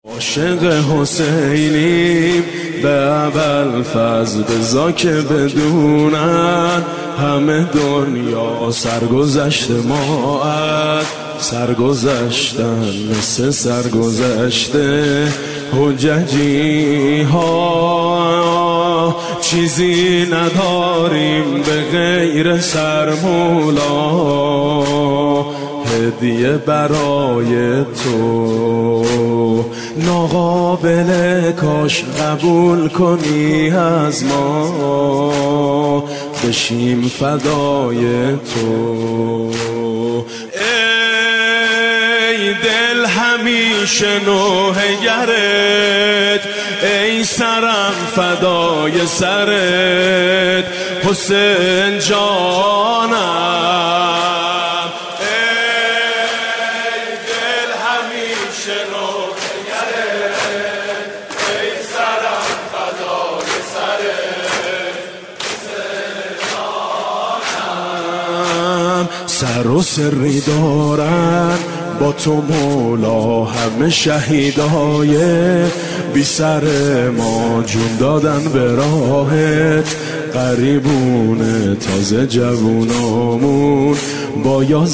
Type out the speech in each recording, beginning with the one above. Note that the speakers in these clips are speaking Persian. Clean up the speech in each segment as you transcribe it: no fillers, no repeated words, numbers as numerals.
عاشق حسینیم به ابوالفضل بزا که بدونن همه دنیا سرگذشت ما از سرگذشتن مثل سرگذشته حججی ها. چیزی نداریم به غیر سرمولا، هدیه برای تو ناقابل کاش قبول کنی از ما، بشیم فدای تو. ای دل همیشه نوحه‌گرت، ای سرم فدای سرت حسین جانم. سر و سری دارن با تو مولا همه شهیدای بی سر ما جون دادن به راهت، قریبون تازه جوونامون با یا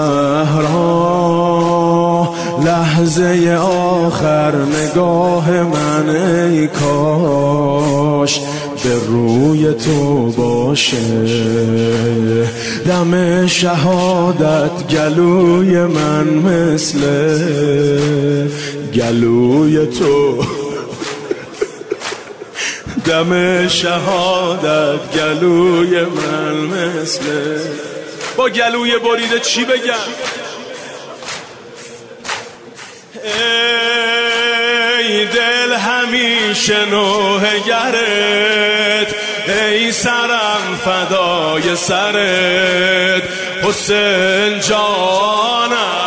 زهرا. لحظه آخر نگاه من ای کاش به روی تو باشه، دم شهادت گلوی من مثل گلوی تو، دم شهادت گلوی من مثل. با گلوی بریده چی بگم؟ ای دل همیشه نوحه‌گرت، ای سرم فدای سرت حسین جانم.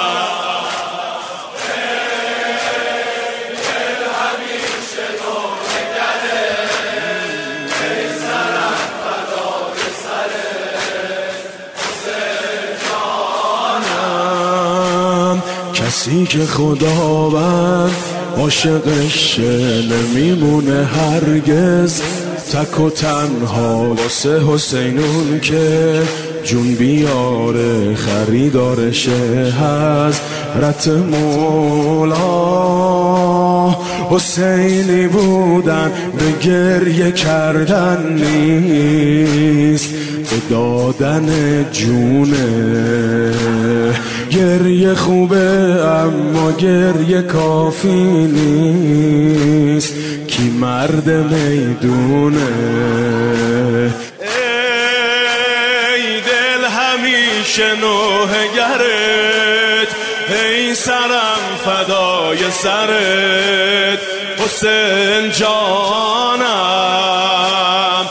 کسی که خداوند عاشقش نمیمونه هرگز، تک و تنها واسه حسینون که جون بیاره خریدارشه حضرت مولا. حسینی بودن به گریه کردن نیست، به دادن جونه. گریه خوبه اما گریه کافی نیست، کی مرد میدونه. ای دل همیشه نوحه‌گرت، ای سرم فدای سرت حسین جانم.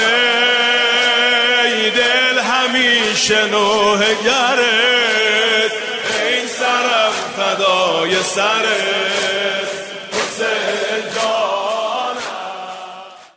ای دل همیشه نوحه‌گرت، ای سرم فدای سرت